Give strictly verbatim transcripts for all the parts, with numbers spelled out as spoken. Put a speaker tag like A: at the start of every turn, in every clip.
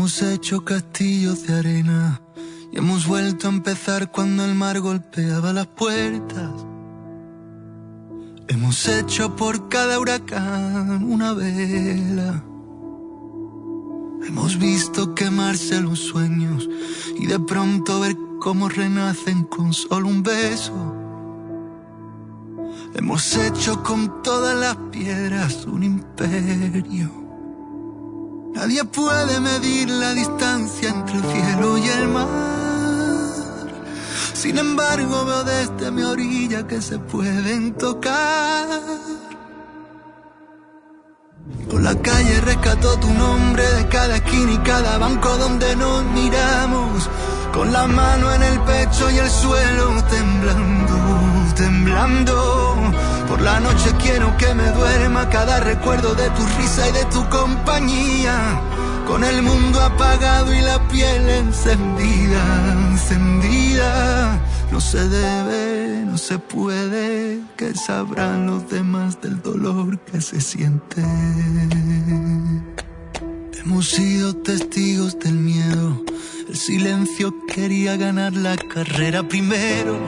A: Hemos hecho castillos de arena y hemos vuelto a empezar cuando el mar golpeaba las puertas. Hemos hecho por cada huracán una vela. Hemos visto quemarse los sueños y de pronto ver cómo renacen con solo un beso. Hemos hecho con todas las piedras un imperio. Nadie puede medir la distancia entre el cielo y el mar. Sin embargo, veo desde mi orilla que se pueden tocar. Con la calle rescató tu nombre de cada esquina y cada banco donde nos miramos. Con la mano en el pecho y el suelo temblando, temblando. Por la noche quiero que me duerma cada recuerdo de tu risa y de tu compañía. Con el mundo apagado y la piel encendida, encendida. No se debe, no se puede, que sabrán los demás del dolor que se siente. Hemos sido testigos del miedo. El silencio quería ganar la carrera primero.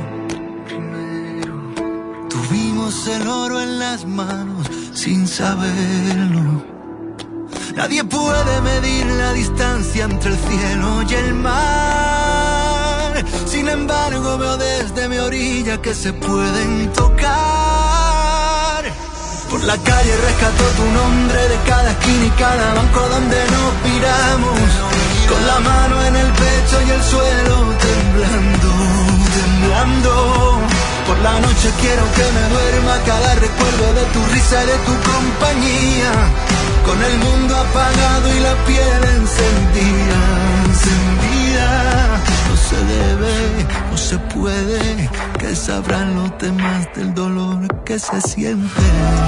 A: Tuvimos el oro en las manos sin saberlo. Nadie puede medir la distancia entre el cielo y el mar. Sin embargo, veo desde mi orilla que se pueden tocar. Por la calle rescató tu nombre de cada esquina y cada banco donde nos miramos. Con la mano en el pecho y el suelo temblando, temblando. Por la noche quiero que me duerma cada recuerdo de tu risa y de tu compañía. Con el mundo apagado y la piel encendida, encendida. No se debe, no se puede, que sabrán los demás del dolor que se siente.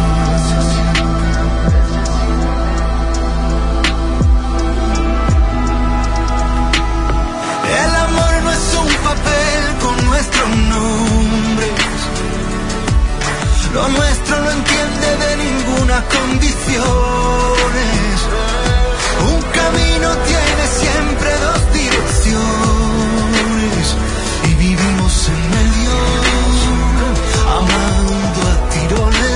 A: El amor no es un papel con nuestros nombres. Lo nuestro no entiende de ninguna condiciones. Un camino tiene siempre dos direcciones y vivimos en medio, amando a tirones.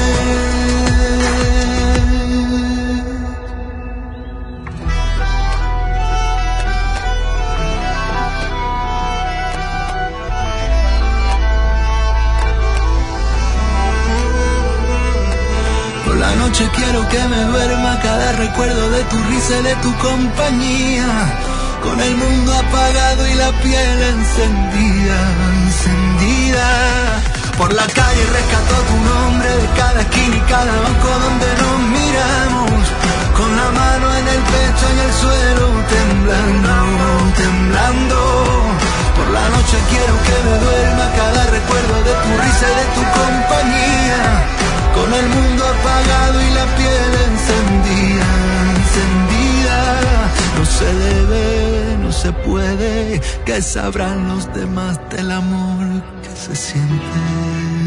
A: Por la noche quiero que me duerma cada recuerdo de tu risa y de tu compañía. Con el mundo apagado y la piel encendida, encendida. Por la calle rescató tu nombre de cada esquina y cada banco donde nos miramos. Con la mano en el pecho y el suelo temblando, temblando. Por la noche quiero que me duerma cada recuerdo de tu risa y de tu compañía. Con el mundo apagado y la piel encendida, encendida. No se debe, no se puede, que sabrán los demás del amor que se siente.